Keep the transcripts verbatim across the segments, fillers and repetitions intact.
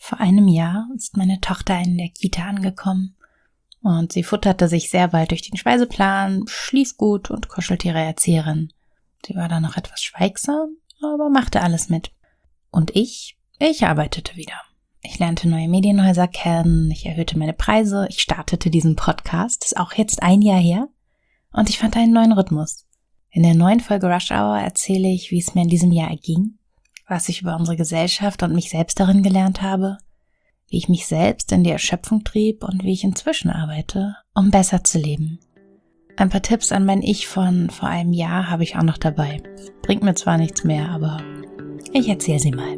Vor einem Jahr ist meine Tochter in der Kita angekommen und sie futterte sich sehr bald durch den Speiseplan, schlief gut und kuschelte ihre Erzieherin. Sie war dann noch etwas schweigsam, aber machte alles mit. Und ich, ich arbeitete wieder. Ich lernte neue Medienhäuser kennen, ich erhöhte meine Preise, ich startete diesen Podcast, ist auch jetzt ein Jahr her, und ich fand einen neuen Rhythmus. In der neuen Folge Rush Hour erzähle ich, wie es mir in diesem Jahr erging, was ich über unsere Gesellschaft und mich selbst darin gelernt habe, wie ich mich selbst in die Erschöpfung trieb und wie ich inzwischen arbeite, um besser zu leben. Ein paar Tipps an mein Ich von vor einem Jahr habe ich auch noch dabei. Bringt mir zwar nichts mehr, aber ich erzähle sie mal.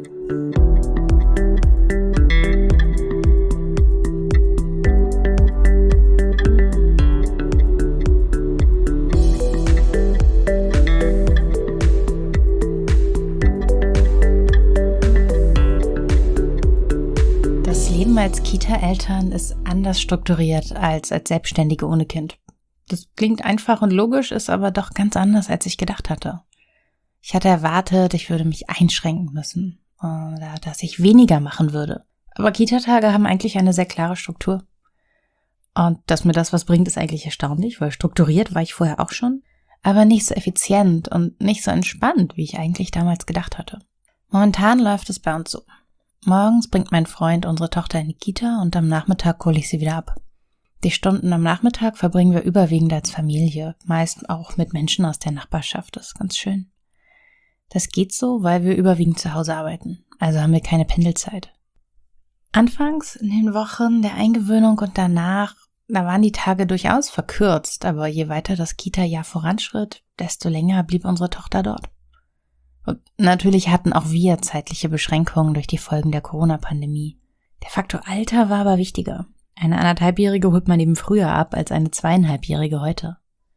Das Leben als Kita-Eltern ist anders strukturiert als als Selbstständige ohne Kind. Das klingt einfach und logisch, ist aber doch ganz anders, als ich gedacht hatte. Ich hatte erwartet, ich würde mich einschränken müssen oder dass ich weniger machen würde. Aber Kita-Tage haben eigentlich eine sehr klare Struktur. Und dass mir das was bringt, ist eigentlich erstaunlich, weil strukturiert war ich vorher auch schon, aber nicht so effizient und nicht so entspannt, wie ich eigentlich damals gedacht hatte. Momentan läuft es bei uns so. Morgens bringt mein Freund unsere Tochter in die Kita und am Nachmittag hole ich sie wieder ab. Die Stunden am Nachmittag verbringen wir überwiegend als Familie, meist auch mit Menschen aus der Nachbarschaft, das ist ganz schön. Das geht so, weil wir überwiegend zu Hause arbeiten, also haben wir keine Pendelzeit. Anfangs in den Wochen der Eingewöhnung und danach, da waren die Tage durchaus verkürzt, aber je weiter das Kita-Jahr voranschritt, desto länger blieb unsere Tochter dort. Und natürlich hatten auch wir zeitliche Beschränkungen durch die Folgen der Corona-Pandemie. Der Faktor Alter war aber wichtiger. Eine anderthalbjährige holt man eben früher ab als eine zweieinhalbjährige heute.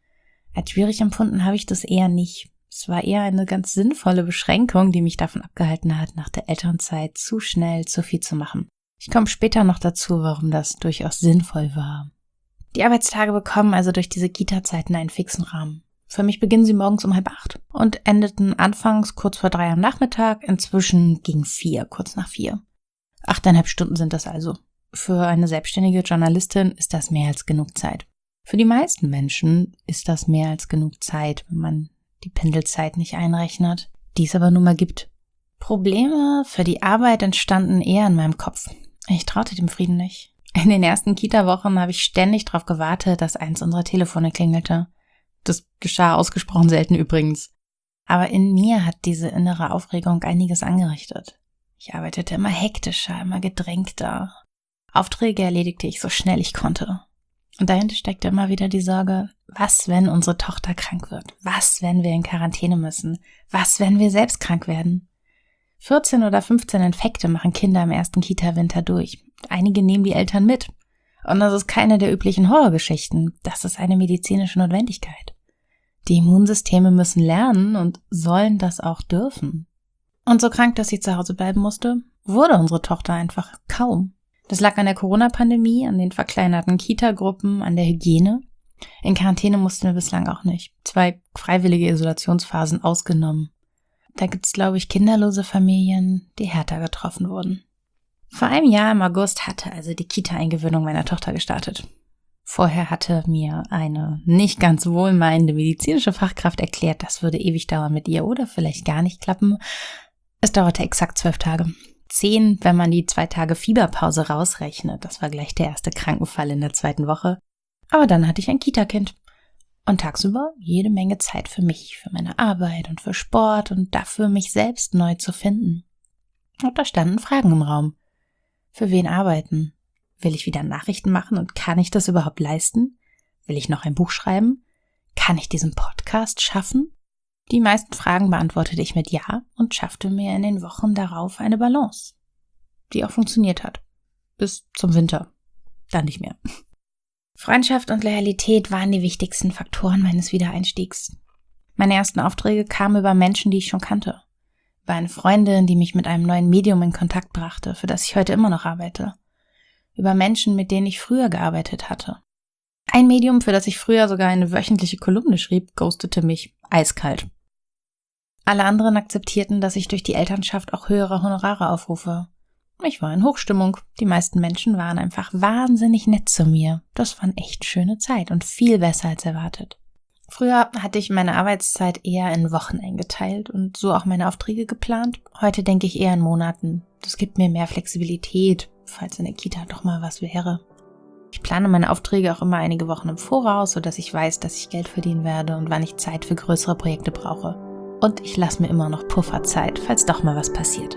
Als schwierig empfunden habe ich das eher nicht. Es war eher eine ganz sinnvolle Beschränkung, die mich davon abgehalten hat, nach der Elternzeit zu schnell zu viel zu machen. Ich komme später noch dazu, warum das durchaus sinnvoll war. Die Arbeitstage bekommen also durch diese Kita-Zeiten einen fixen Rahmen. Für mich beginnen sie morgens um halb acht und endeten anfangs kurz vor drei am Nachmittag, inzwischen gegen vier, kurz nach vier. Achteinhalb Stunden sind das also. Für eine selbstständige Journalistin ist das mehr als genug Zeit. Für die meisten Menschen ist das mehr als genug Zeit, wenn man die Pendelzeit nicht einrechnet, die es aber nun mal gibt. Probleme für die Arbeit entstanden eher in meinem Kopf. Ich traute dem Frieden nicht. In den ersten Kita-Wochen habe ich ständig darauf gewartet, dass eins unserer Telefone klingelte. Das geschah ausgesprochen selten übrigens. Aber in mir hat diese innere Aufregung einiges angerichtet. Ich arbeitete immer hektischer, immer gedrängter. Aufträge erledigte ich so schnell ich konnte. Und dahinter steckte immer wieder die Sorge, was, wenn unsere Tochter krank wird? Was, wenn wir in Quarantäne müssen? Was, wenn wir selbst krank werden? vierzehn oder fünfzehn Infekte machen Kinder im ersten Kita-Winter durch. Einige nehmen die Eltern mit. Und das ist keine der üblichen Horrorgeschichten. Das ist eine medizinische Notwendigkeit. Die Immunsysteme müssen lernen und sollen das auch dürfen. Und so krank, dass sie zu Hause bleiben musste, wurde unsere Tochter einfach kaum. Das lag an der Corona-Pandemie, an den verkleinerten Kita-Gruppen, an der Hygiene. In Quarantäne mussten wir bislang auch nicht. Zwei freiwillige Isolationsphasen ausgenommen. Da gibt's, glaube ich, kinderlose Familien, die härter getroffen wurden. Vor einem Jahr im August hatte also die Kita-Eingewöhnung meiner Tochter gestartet. Vorher hatte mir eine nicht ganz wohlmeinende medizinische Fachkraft erklärt, das würde ewig dauern mit ihr oder vielleicht gar nicht klappen. Es dauerte exakt zwölf Tage. Zehn, wenn man die zwei Tage Fieberpause rausrechnet. Das war gleich der erste Krankenfall in der zweiten Woche. Aber dann hatte ich ein Kita-Kind. Und tagsüber jede Menge Zeit für mich, für meine Arbeit und für Sport und dafür, mich selbst neu zu finden. Und da standen Fragen im Raum. Für wen arbeiten? Will ich wieder Nachrichten machen und kann ich das überhaupt leisten? Will ich noch ein Buch schreiben? Kann ich diesen Podcast schaffen? Die meisten Fragen beantwortete ich mit Ja und schaffte mir in den Wochen darauf eine Balance, die auch funktioniert hat. Bis zum Winter. Dann nicht mehr. Freundschaft und Loyalität waren die wichtigsten Faktoren meines Wiedereinstiegs. Meine ersten Aufträge kamen über Menschen, die ich schon kannte. Über eine Freundin, die mich mit einem neuen Medium in Kontakt brachte, für das ich heute immer noch arbeite. Über Menschen, mit denen ich früher gearbeitet hatte. Ein Medium, für das ich früher sogar eine wöchentliche Kolumne schrieb, ghostete mich eiskalt. Alle anderen akzeptierten, dass ich durch die Elternschaft auch höhere Honorare aufrufe. Ich war in Hochstimmung. Die meisten Menschen waren einfach wahnsinnig nett zu mir. Das war eine echt schöne Zeit und viel besser als erwartet. Früher hatte ich meine Arbeitszeit eher in Wochen eingeteilt und so auch meine Aufträge geplant. Heute denke ich eher in Monaten. Das gibt mir mehr Flexibilität, falls in der Kita doch mal was wäre. Ich plane meine Aufträge auch immer einige Wochen im Voraus, sodass ich weiß, dass ich Geld verdienen werde und wann ich Zeit für größere Projekte brauche. Und ich lasse mir immer noch Pufferzeit, falls doch mal was passiert.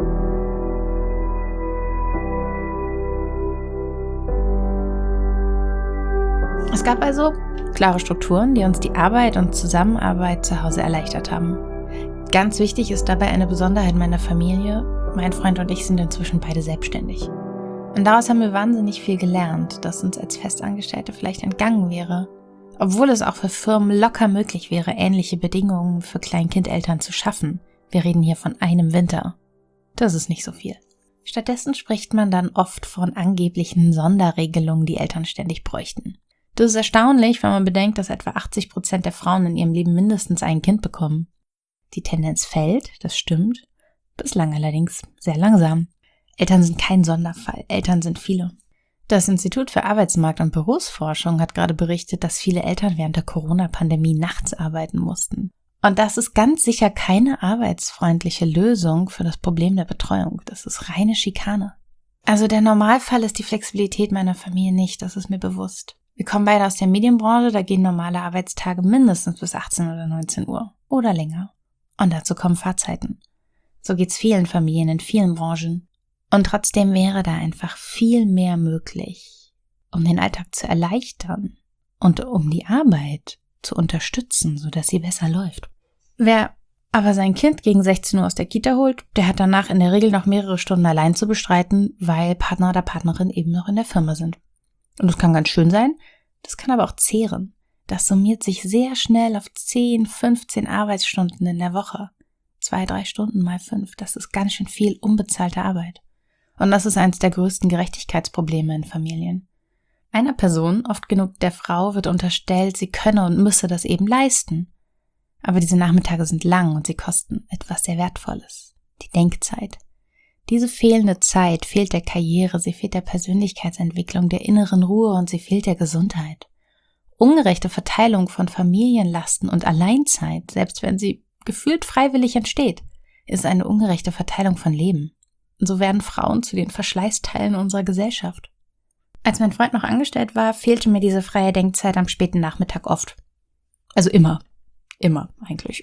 Es gab also klare Strukturen, die uns die Arbeit und Zusammenarbeit zu Hause erleichtert haben. Ganz wichtig ist dabei eine Besonderheit meiner Familie. Mein Freund und ich sind inzwischen beide selbstständig. Und daraus haben wir wahnsinnig viel gelernt, das uns als Festangestellte vielleicht entgangen wäre. Obwohl es auch für Firmen locker möglich wäre, ähnliche Bedingungen für Kleinkindeltern zu schaffen. Wir reden hier von einem Winter. Das ist nicht so viel. Stattdessen spricht man dann oft von angeblichen Sonderregelungen, die Eltern ständig bräuchten. Das ist erstaunlich, wenn man bedenkt, dass etwa achtzig Prozent der Frauen in ihrem Leben mindestens ein Kind bekommen. Die Tendenz fällt, das stimmt, bislang allerdings sehr langsam. Eltern sind kein Sonderfall, Eltern sind viele. Das Institut für Arbeitsmarkt- und Berufsforschung hat gerade berichtet, dass viele Eltern während der Corona-Pandemie nachts arbeiten mussten. Und das ist ganz sicher keine arbeitsfreundliche Lösung für das Problem der Betreuung. Das ist reine Schikane. Also der Normalfall ist die Flexibilität meiner Familie nicht, das ist mir bewusst. Wir kommen beide aus der Medienbranche, da gehen normale Arbeitstage mindestens bis achtzehn oder neunzehn Uhr oder länger. Und dazu kommen Fahrzeiten. So geht's vielen Familien in vielen Branchen. Und trotzdem wäre da einfach viel mehr möglich, um den Alltag zu erleichtern und um die Arbeit zu unterstützen, sodass sie besser läuft. Wer aber sein Kind gegen sechzehn Uhr aus der Kita holt, der hat danach in der Regel noch mehrere Stunden allein zu bestreiten, weil Partner oder Partnerin eben noch in der Firma sind. Und das kann ganz schön sein, das kann aber auch zehren. Das summiert sich sehr schnell auf zehn, fünfzehn Arbeitsstunden in der Woche. Zwei, drei Stunden mal fünf, das ist ganz schön viel unbezahlte Arbeit. Und das ist eines der größten Gerechtigkeitsprobleme in Familien. Einer Person, oft genug der Frau, wird unterstellt, sie könne und müsse das eben leisten. Aber diese Nachmittage sind lang und sie kosten etwas sehr Wertvolles, die Denkzeit. Diese fehlende Zeit fehlt der Karriere, sie fehlt der Persönlichkeitsentwicklung, der inneren Ruhe und sie fehlt der Gesundheit. Ungerechte Verteilung von Familienlasten und Alleinzeit, selbst wenn sie gefühlt freiwillig entsteht, ist eine ungerechte Verteilung von Leben. Und so werden Frauen zu den Verschleißteilen unserer Gesellschaft. Als mein Freund noch angestellt war, fehlte mir diese freie Denkzeit am späten Nachmittag oft. Also immer. Immer eigentlich.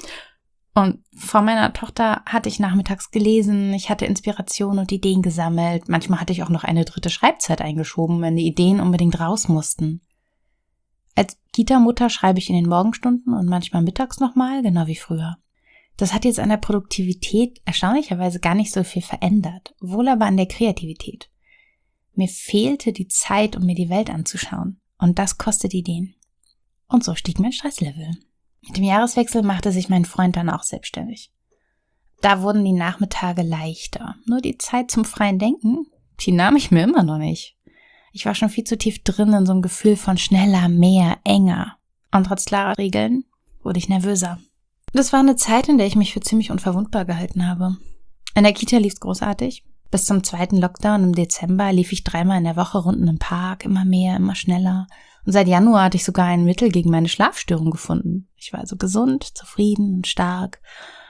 Und vor meiner Tochter hatte ich nachmittags gelesen, ich hatte Inspiration und Ideen gesammelt. Manchmal hatte ich auch noch eine dritte Schreibzeit eingeschoben, wenn die Ideen unbedingt raus mussten. Als Kita-Mutter schreibe ich in den Morgenstunden und manchmal mittags nochmal, genau wie früher. Das hat jetzt an der Produktivität erstaunlicherweise gar nicht so viel verändert, wohl aber an der Kreativität. Mir fehlte die Zeit, um mir die Welt anzuschauen. Und das kostet Ideen. Und so stieg mein Stresslevel. Mit dem Jahreswechsel machte sich mein Freund dann auch selbstständig. Da wurden die Nachmittage leichter. Nur die Zeit zum freien Denken, die nahm ich mir immer noch nicht. Ich war schon viel zu tief drin in so einem Gefühl von schneller, mehr, enger. Und trotz klarer Regeln wurde ich nervöser. Das war eine Zeit, in der ich mich für ziemlich unverwundbar gehalten habe. In der Kita lief's großartig. Bis zum zweiten Lockdown im Dezember lief ich dreimal in der Woche Runden im Park, immer mehr, immer schneller. Und seit Januar hatte ich sogar ein Mittel gegen meine Schlafstörung gefunden. Ich war also gesund, zufrieden und stark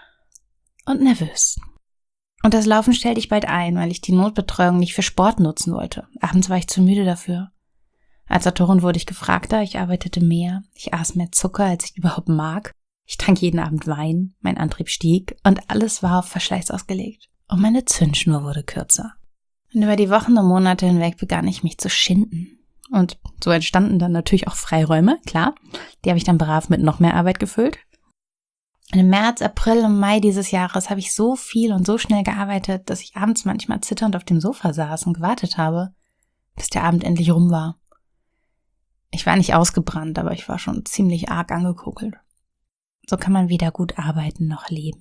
und nervös. Und das Laufen stellte ich bald ein, weil ich die Notbetreuung nicht für Sport nutzen wollte. Abends war ich zu müde dafür. Als Autorin wurde ich gefragter, ich arbeitete mehr, ich aß mehr Zucker, als ich überhaupt mag. Ich trank jeden Abend Wein, mein Antrieb stieg und alles war auf Verschleiß ausgelegt. Und meine Zündschnur wurde kürzer. Und über die Wochen und Monate hinweg begann ich mich zu schinden. Und so entstanden dann natürlich auch Freiräume, klar. Die habe ich dann brav mit noch mehr Arbeit gefüllt. Und im März, April und Mai dieses Jahres habe ich so viel und so schnell gearbeitet, dass ich abends manchmal zitternd auf dem Sofa saß und gewartet habe, bis der Abend endlich rum war. Ich war nicht ausgebrannt, aber ich war schon ziemlich arg angekokelt. So kann man weder gut arbeiten noch leben.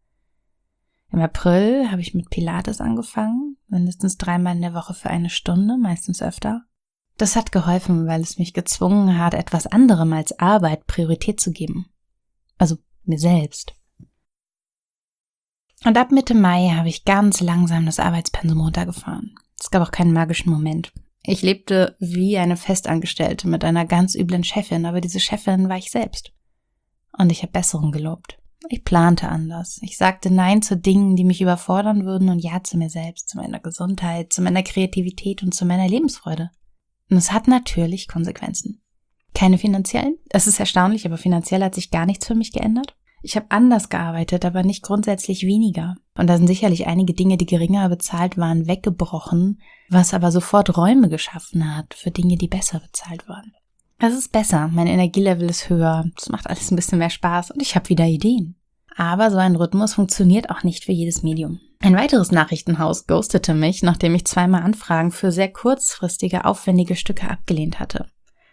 Im April habe ich mit Pilates angefangen, mindestens dreimal in der Woche für eine Stunde, meistens öfter. Das hat geholfen, weil es mich gezwungen hat, etwas anderem als Arbeit Priorität zu geben. Also mir selbst. Und ab Mitte Mai habe ich ganz langsam das Arbeitspensum runtergefahren. Es gab auch keinen magischen Moment. Ich lebte wie eine Festangestellte mit einer ganz üblen Chefin, aber diese Chefin war ich selbst. Und ich habe Besserung gelobt. Ich plante anders. Ich sagte Nein zu Dingen, die mich überfordern würden und Ja zu mir selbst, zu meiner Gesundheit, zu meiner Kreativität und zu meiner Lebensfreude. Und es hat natürlich Konsequenzen. Keine finanziellen. Es ist erstaunlich, aber finanziell hat sich gar nichts für mich geändert. Ich habe anders gearbeitet, aber nicht grundsätzlich weniger. Und da sind sicherlich einige Dinge, die geringer bezahlt waren, weggebrochen, was aber sofort Räume geschaffen hat für Dinge, die besser bezahlt waren. Es ist besser, mein Energielevel ist höher, es macht alles ein bisschen mehr Spaß und ich habe wieder Ideen. Aber so ein Rhythmus funktioniert auch nicht für jedes Medium. Ein weiteres Nachrichtenhaus ghostete mich, nachdem ich zweimal Anfragen für sehr kurzfristige, aufwendige Stücke abgelehnt hatte.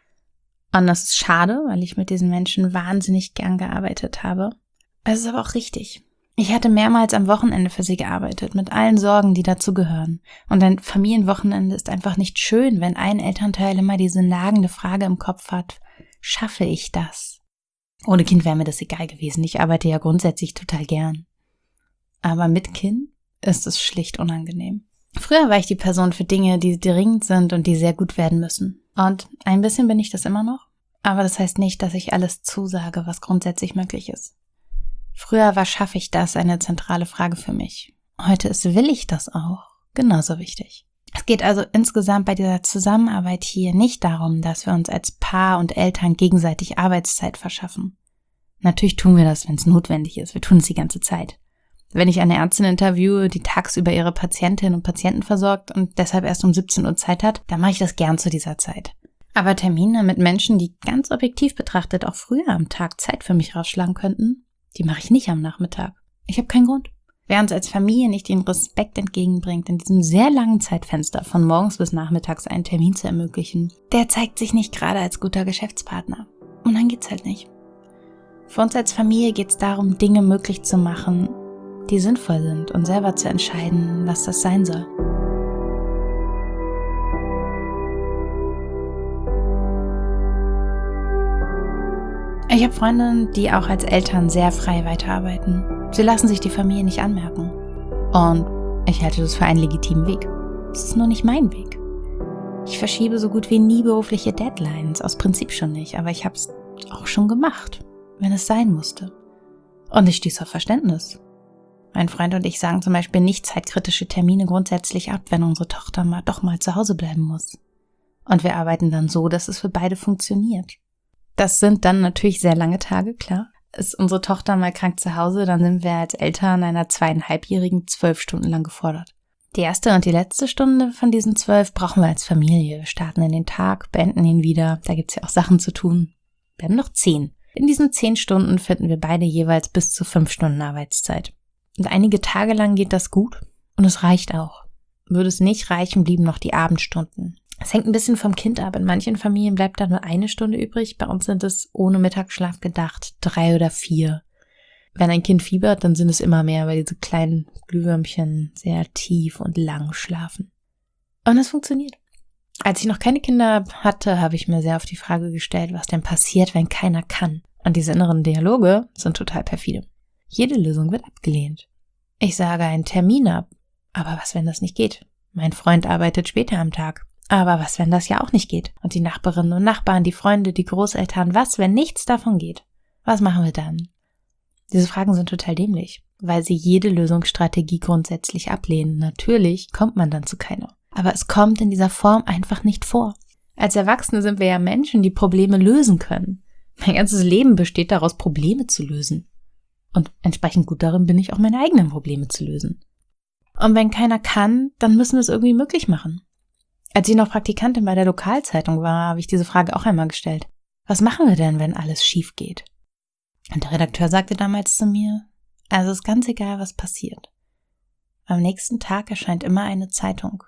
Und das ist schade, weil ich mit diesen Menschen wahnsinnig gern gearbeitet habe. Es ist aber auch richtig. Ich hatte mehrmals am Wochenende für sie gearbeitet, mit allen Sorgen, die dazugehören. Und ein Familienwochenende ist einfach nicht schön, wenn ein Elternteil immer diese nagende Frage im Kopf hat: Schaffe ich das? Ohne Kind wäre mir das egal gewesen. Ich arbeite ja grundsätzlich total gern. Aber mit Kind ist es schlicht unangenehm. Früher war ich die Person für Dinge, die dringend sind und die sehr gut werden müssen. Und ein bisschen bin ich das immer noch. Aber das heißt nicht, dass ich alles zusage, was grundsätzlich möglich ist. Früher war schaffe ich das eine zentrale Frage für mich. Heute ist will ich das auch genauso wichtig. Es geht also insgesamt bei dieser Zusammenarbeit hier nicht darum, dass wir uns als Paar und Eltern gegenseitig Arbeitszeit verschaffen. Natürlich tun wir das, wenn es notwendig ist. Wir tun es die ganze Zeit. Wenn ich eine Ärztin interviewe, die tagsüber ihre Patientinnen und Patienten versorgt und deshalb erst um siebzehn Uhr Zeit hat, dann mache ich das gern zu dieser Zeit. Aber Termine mit Menschen, die ganz objektiv betrachtet auch früher am Tag Zeit für mich rausschlagen könnten, die mache ich nicht am Nachmittag. Ich habe keinen Grund. Wer uns als Familie nicht den Respekt entgegenbringt, in diesem sehr langen Zeitfenster von morgens bis nachmittags einen Termin zu ermöglichen, der zeigt sich nicht gerade als guter Geschäftspartner. Und dann geht's halt nicht. Für uns als Familie geht es darum, Dinge möglich zu machen, die sinnvoll sind und selber zu entscheiden, was das sein soll. Ich habe Freundinnen, die auch als Eltern sehr frei weiterarbeiten. Sie lassen sich die Familie nicht anmerken. Und ich halte das für einen legitimen Weg. Es ist nur nicht mein Weg. Ich verschiebe so gut wie nie berufliche Deadlines, aus Prinzip schon nicht, aber ich habe es auch schon gemacht, wenn es sein musste. Und ich stieß auf Verständnis. Mein Freund und ich sagen zum Beispiel nicht zeitkritische Termine grundsätzlich ab, wenn unsere Tochter mal doch mal zu Hause bleiben muss. Und wir arbeiten dann so, dass es für beide funktioniert. Das sind dann natürlich sehr lange Tage, klar. Ist unsere Tochter mal krank zu Hause, dann sind wir als Eltern einer zweieinhalbjährigen zwölf Stunden lang gefordert. Die erste und die letzte Stunde von diesen zwölf brauchen wir als Familie. Wir starten in den Tag, beenden ihn wieder. Da gibt's ja auch Sachen zu tun. Wir haben noch zehn. In diesen zehn Stunden finden wir beide jeweils bis zu fünf Stunden Arbeitszeit. Und einige Tage lang geht das gut und es reicht auch. Würde es nicht reichen, blieben noch die Abendstunden. Es hängt ein bisschen vom Kind ab. In manchen Familien bleibt da nur eine Stunde übrig. Bei uns sind es ohne Mittagsschlaf gedacht drei oder vier. Wenn ein Kind fiebert, dann sind es immer mehr, weil diese kleinen Glühwürmchen sehr tief und lang schlafen. Und es funktioniert. Als ich noch keine Kinder hatte, habe ich mir sehr auf die Frage gestellt, was denn passiert, wenn keiner kann. Und diese inneren Dialoge sind total perfide. Jede Lösung wird abgelehnt. Ich sage einen Termin ab. Aber was, wenn das nicht geht? Mein Freund arbeitet später am Tag. Aber was, wenn das ja auch nicht geht? Und die Nachbarinnen und Nachbarn, die Freunde, die Großeltern, was, wenn nichts davon geht? Was machen wir dann? Diese Fragen sind total dämlich, weil sie jede Lösungsstrategie grundsätzlich ablehnen. Natürlich kommt man dann zu keiner. Aber es kommt in dieser Form einfach nicht vor. Als Erwachsene sind wir ja Menschen, die Probleme lösen können. Mein ganzes Leben besteht daraus, Probleme zu lösen. Und entsprechend gut darin bin ich auch, meine eigenen Probleme zu lösen. Und wenn keiner kann, dann müssen wir es irgendwie möglich machen. Als ich noch Praktikantin bei der Lokalzeitung war, habe ich diese Frage auch einmal gestellt. Was machen wir denn, wenn alles schief geht? Und der Redakteur sagte damals zu mir, also ist ganz egal, was passiert. Am nächsten Tag erscheint immer eine Zeitung.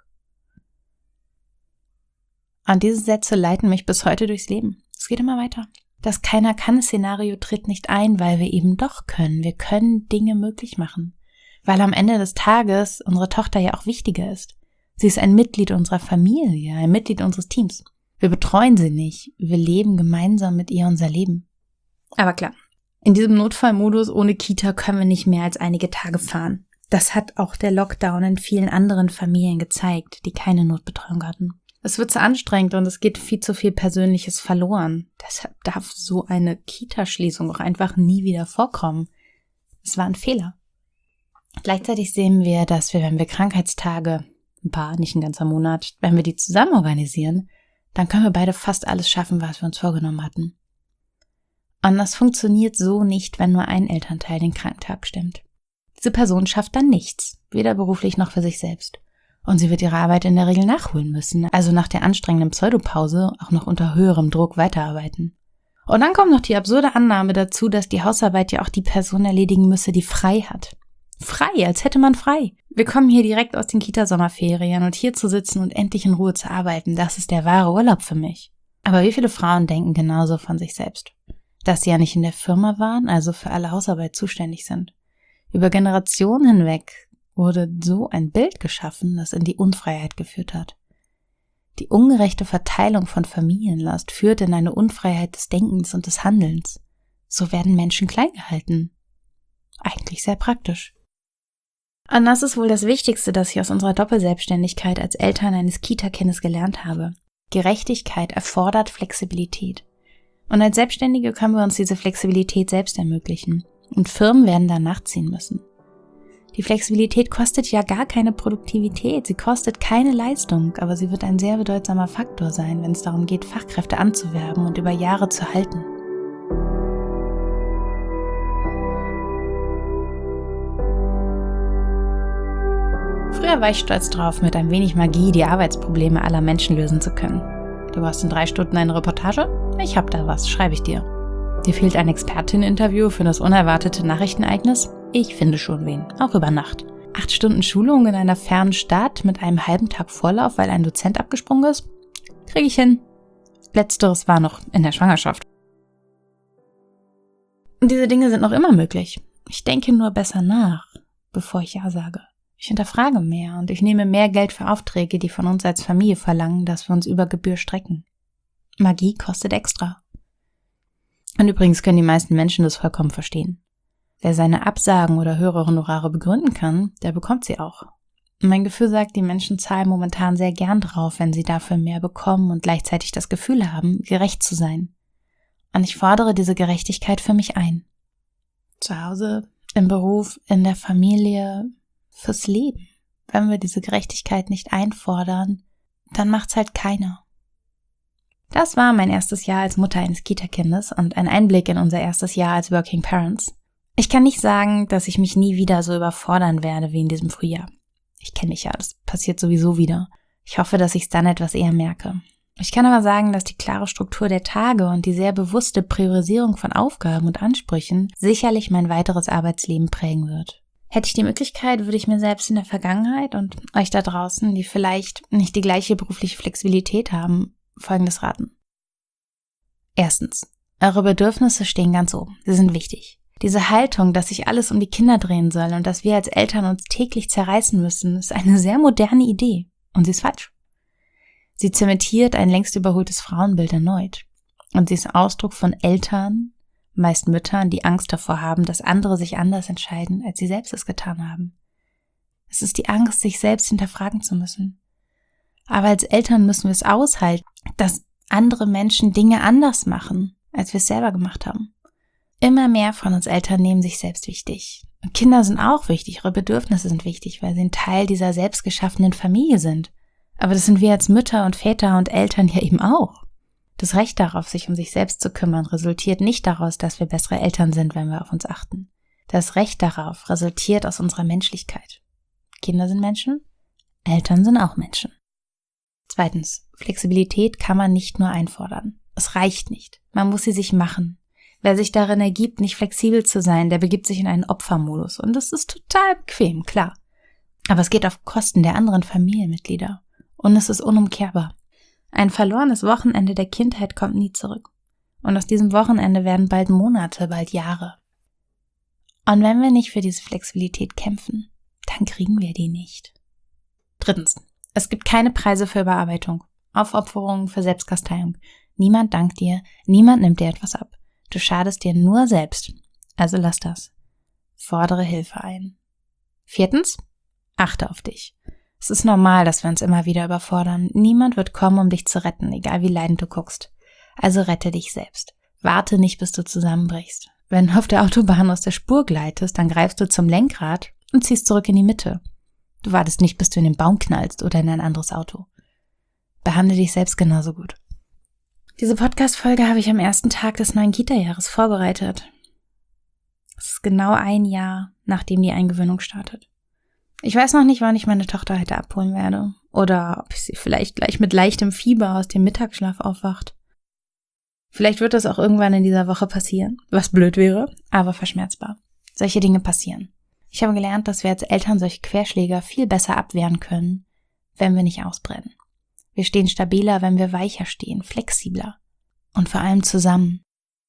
Und diese Sätze leiten mich bis heute durchs Leben. Es geht immer weiter. Das Keiner-kann-Szenario tritt nicht ein, weil wir eben doch können. Wir können Dinge möglich machen. Weil am Ende des Tages unsere Tochter ja auch wichtiger ist. Sie ist ein Mitglied unserer Familie, ein Mitglied unseres Teams. Wir betreuen sie nicht. Wir leben gemeinsam mit ihr unser Leben. Aber klar, in diesem Notfallmodus ohne Kita können wir nicht mehr als einige Tage fahren. Das hat auch der Lockdown in vielen anderen Familien gezeigt, die keine Notbetreuung hatten. Es wird zu anstrengend und es geht viel zu viel Persönliches verloren. Deshalb darf so eine Kita-Schließung auch einfach nie wieder vorkommen. Es war ein Fehler. Gleichzeitig sehen wir, dass wir, wenn wir Krankheitstage, ein paar, nicht ein ganzer Monat, wenn wir die zusammen organisieren, dann können wir beide fast alles schaffen, was wir uns vorgenommen hatten. Und das funktioniert so nicht, wenn nur ein Elternteil den Krankentag stemmt. Diese Person schafft dann nichts, weder beruflich noch für sich selbst. Und sie wird ihre Arbeit in der Regel nachholen müssen, also nach der anstrengenden Pseudopause auch noch unter höherem Druck weiterarbeiten. Und dann kommt noch die absurde Annahme dazu, dass die Hausarbeit ja auch die Person erledigen müsse, die frei hat. Frei, als hätte man frei. Wir kommen hier direkt aus den Kita-Sommerferien und hier zu sitzen und endlich in Ruhe zu arbeiten, das ist der wahre Urlaub für mich. Aber wie viele Frauen denken genauso von sich selbst? Dass sie ja nicht in der Firma waren, also für alle Hausarbeit zuständig sind. Über Generationen hinweg wurde so ein Bild geschaffen, das in die Unfreiheit geführt hat. Die ungerechte Verteilung von Familienlast führt in eine Unfreiheit des Denkens und des Handelns. So werden Menschen klein gehalten. Eigentlich sehr praktisch. Und das ist wohl das Wichtigste, das ich aus unserer Doppelselbstständigkeit als Eltern eines Kita-Kindes gelernt habe. Gerechtigkeit erfordert Flexibilität. Und als Selbstständige können wir uns diese Flexibilität selbst ermöglichen. Und Firmen werden da nachziehen müssen. Die Flexibilität kostet ja gar keine Produktivität, sie kostet keine Leistung, aber sie wird ein sehr bedeutsamer Faktor sein, wenn es darum geht, Fachkräfte anzuwerben und über Jahre zu halten. Früher war ich stolz drauf, mit ein wenig Magie die Arbeitsprobleme aller Menschen lösen zu können. Du brauchst in drei Stunden eine Reportage? Ich hab da was, schreibe ich dir. Dir fehlt ein Expertin-Interview für das unerwartete Nachrichtenereignis? Ich finde schon wen, auch über Nacht. Acht Stunden Schulung in einer fernen Stadt mit einem halben Tag Vorlauf, weil ein Dozent abgesprungen ist? Kriege ich hin. Letzteres war noch in der Schwangerschaft. Und diese Dinge sind noch immer möglich. Ich denke nur besser nach, bevor ich Ja sage. Ich hinterfrage mehr und ich nehme mehr Geld für Aufträge, die von uns als Familie verlangen, dass wir uns über Gebühr strecken. Magie kostet extra. Und übrigens können die meisten Menschen das vollkommen verstehen. Wer seine Absagen oder höhere Honorare begründen kann, der bekommt sie auch. Mein Gefühl sagt, die Menschen zahlen momentan sehr gern drauf, wenn sie dafür mehr bekommen und gleichzeitig das Gefühl haben, gerecht zu sein. Und ich fordere diese Gerechtigkeit für mich ein. Zu Hause, im Beruf, in der Familie, fürs Leben. Wenn wir diese Gerechtigkeit nicht einfordern, dann macht's halt keiner. Das war mein erstes Jahr als Mutter eines Kita-Kindes und ein Einblick in unser erstes Jahr als Working Parents. Ich kann nicht sagen, dass ich mich nie wieder so überfordern werde wie in diesem Frühjahr. Ich kenne mich ja, das passiert sowieso wieder. Ich hoffe, dass ich es dann etwas eher merke. Ich kann aber sagen, dass die klare Struktur der Tage und die sehr bewusste Priorisierung von Aufgaben und Ansprüchen sicherlich mein weiteres Arbeitsleben prägen wird. Hätte ich die Möglichkeit, würde ich mir selbst in der Vergangenheit und euch da draußen, die vielleicht nicht die gleiche berufliche Flexibilität haben, Folgendes raten. Erstens, eure Bedürfnisse stehen ganz oben. Sie sind wichtig. Diese Haltung, dass sich alles um die Kinder drehen soll und dass wir als Eltern uns täglich zerreißen müssen, ist eine sehr moderne Idee. Und sie ist falsch. Sie zementiert ein längst überholtes Frauenbild erneut. Und sie ist Ausdruck von Eltern, meist Müttern, die Angst davor haben, dass andere sich anders entscheiden, als sie selbst es getan haben. Es ist die Angst, sich selbst hinterfragen zu müssen. Aber als Eltern müssen wir es aushalten, dass andere Menschen Dinge anders machen, als wir es selber gemacht haben. Immer mehr von uns Eltern nehmen sich selbst wichtig. Und Kinder sind auch wichtig, ihre Bedürfnisse sind wichtig, weil sie ein Teil dieser selbstgeschaffenen Familie sind. Aber das sind wir als Mütter und Väter und Eltern ja eben auch. Das Recht darauf, sich um sich selbst zu kümmern, resultiert nicht daraus, dass wir bessere Eltern sind, wenn wir auf uns achten. Das Recht darauf resultiert aus unserer Menschlichkeit. Kinder sind Menschen, Eltern sind auch Menschen. Zweitens, Flexibilität kann man nicht nur einfordern. Es reicht nicht. Man muss sie sich machen. Wer sich darin ergibt, nicht flexibel zu sein, der begibt sich in einen Opfermodus. Und das ist total bequem, klar. Aber es geht auf Kosten der anderen Familienmitglieder. Und es ist unumkehrbar. Ein verlorenes Wochenende der Kindheit kommt nie zurück. Und aus diesem Wochenende werden bald Monate, bald Jahre. Und wenn wir nicht für diese Flexibilität kämpfen, dann kriegen wir die nicht. Drittens. Es gibt keine Preise für Überarbeitung, Aufopferungen für Selbstkasteiung. Niemand dankt dir, niemand nimmt dir etwas ab. Du schadest dir nur selbst. Also lass das. Fordere Hilfe ein. Viertens, achte auf dich. Es ist normal, dass wir uns immer wieder überfordern. Niemand wird kommen, um dich zu retten, egal wie leidend du guckst. Also rette dich selbst. Warte nicht, bis du zusammenbrichst. Wenn du auf der Autobahn aus der Spur gleitest, dann greifst du zum Lenkrad und ziehst zurück in die Mitte. Du wartest nicht, bis du in den Baum knallst oder in ein anderes Auto. Behandle dich selbst genauso gut. Diese Podcast-Folge habe ich am ersten Tag des neuen Kita-Jahres vorbereitet. Es ist genau ein Jahr, nachdem die Eingewöhnung startet. Ich weiß noch nicht, wann ich meine Tochter heute abholen werde oder ob sie vielleicht gleich mit leichtem Fieber aus dem Mittagsschlaf aufwacht. Vielleicht wird das auch irgendwann in dieser Woche passieren, was blöd wäre, aber verschmerzbar. Solche Dinge passieren. Ich habe gelernt, dass wir als Eltern solche Querschläger viel besser abwehren können, wenn wir nicht ausbrennen. Wir stehen stabiler, wenn wir weicher stehen, flexibler und vor allem zusammen.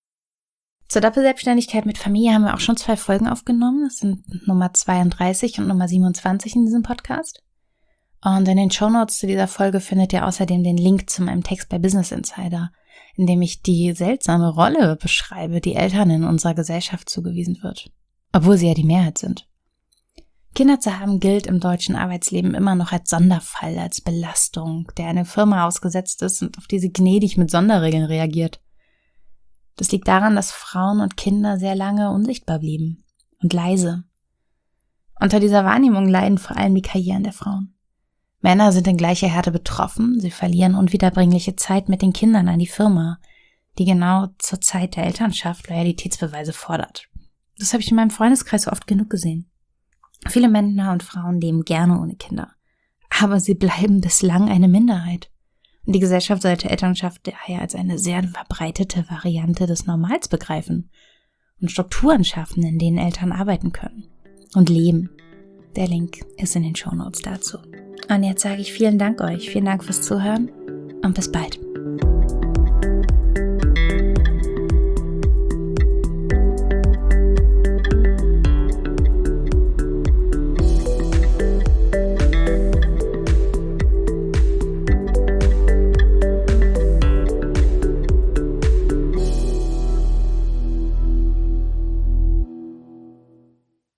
Zur Doppelselbstständigkeit mit Familie haben wir auch schon zwei Folgen aufgenommen. Das sind Nummer zweiunddreißig und Nummer siebenundzwanzig in diesem Podcast. Und in den Shownotes zu dieser Folge findet ihr außerdem den Link zu meinem Text bei Business Insider, in dem ich die seltsame Rolle beschreibe, die Eltern in unserer Gesellschaft zugewiesen wird, obwohl sie ja die Mehrheit sind. Kinder zu haben gilt im deutschen Arbeitsleben immer noch als Sonderfall, als Belastung, der eine Firma ausgesetzt ist und auf die sie gnädig mit Sonderregeln reagiert. Das liegt daran, dass Frauen und Kinder sehr lange unsichtbar blieben und leise. Unter dieser Wahrnehmung leiden vor allem die Karrieren der Frauen. Männer sind in gleicher Härte betroffen, sie verlieren unwiederbringliche Zeit mit den Kindern an die Firma, die genau zur Zeit der Elternschaft Loyalitätsbeweise fordert. Das habe ich in meinem Freundeskreis oft genug gesehen. Viele Männer und Frauen leben gerne ohne Kinder, aber sie bleiben bislang eine Minderheit. Und die Gesellschaft sollte Elternschaft daher als eine sehr verbreitete Variante des Normals begreifen und Strukturen schaffen, in denen Eltern arbeiten können und leben. Der Link ist in den Shownotes dazu. Und jetzt sage ich vielen Dank euch, vielen Dank fürs Zuhören und bis bald.